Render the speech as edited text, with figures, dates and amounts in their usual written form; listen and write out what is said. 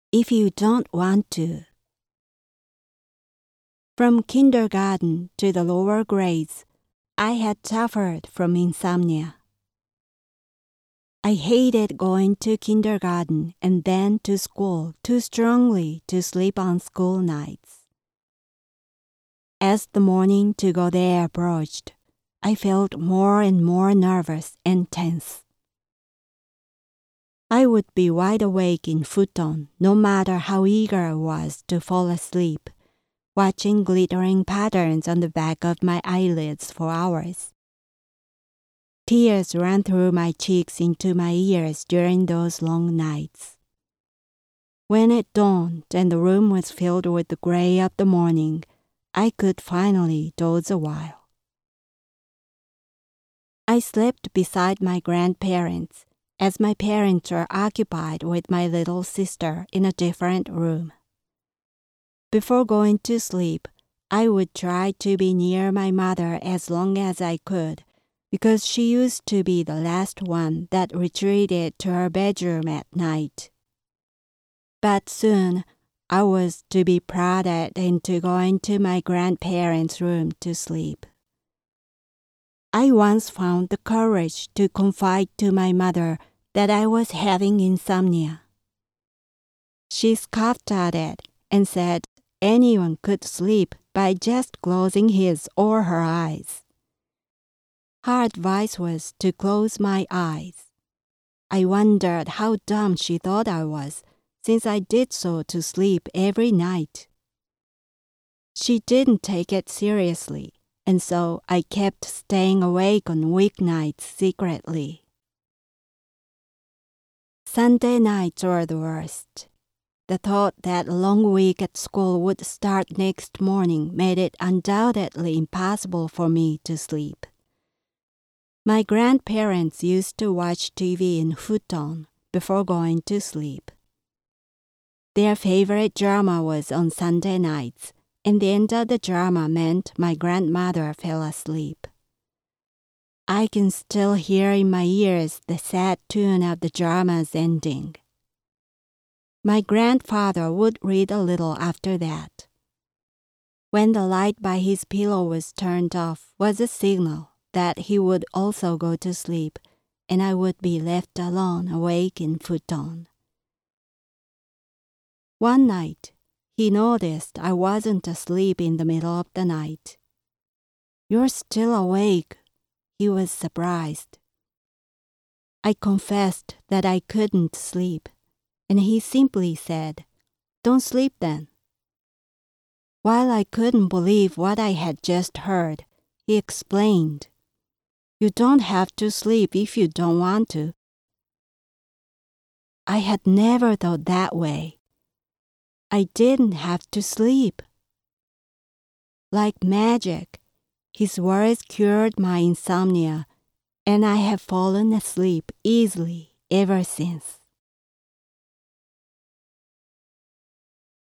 if you don't want to. From kindergarten to the lower grades, I had suffered from insomnia. I hated going to kindergarten and then to school too strongly to sleep on school nights. As the morning to go there approached, I felt more and more nervous and tense. I would be wide awake in futon no matter how eager I was to fall asleep, watching glittering patterns on the back of my eyelids for hours. Tears ran through my cheeks into my ears during those long nights. When it dawned and the room was filled with the gray of the morning, I could finally doze a while. I slept beside my grandparents, as my parents were occupied with my little sister in a different room. Before going to sleep, I would try to be near my mother as long as I could, because she used to be the last one that retreated to her bedroom at night. But soon, I was to be prodded into going to my grandparents' room to sleep. I once found the courage to confide to my mother that I was having insomnia. She scoffed at it and said anyone could sleep by just closing his or her eyes. Her advice was to close my eyes. I wondered how dumb she thought I was, since I did so to sleep every night. She didn't take it seriously, and so I kept staying awake on weeknights secretly. Sunday nights were the worst. The thought that a long week at school would start next morning made it undoubtedly impossible for me to sleep. My grandparents used to watch TV in futon before going to sleep. Their favorite drama was on Sunday nights, and the end of the drama meant my grandmother fell asleep. I can still hear in my ears the sad tune of the drama's ending. My grandfather would read a little after that. When the light by his pillow was turned off was a signal that he would also go to sleep, and I would be left alone awake in futon. One night, he noticed I wasn't asleep in the middle of the night. "You're still awake," he was surprised. I confessed that I couldn't sleep, and he simply said, "Don't sleep then." While I couldn't believe what I had just heard, he explained, "You don't have to sleep if you don't want to." I had never thought that way. I didn't have to sleep. Like magic, his words cured my insomnia, and I have fallen asleep easily ever since.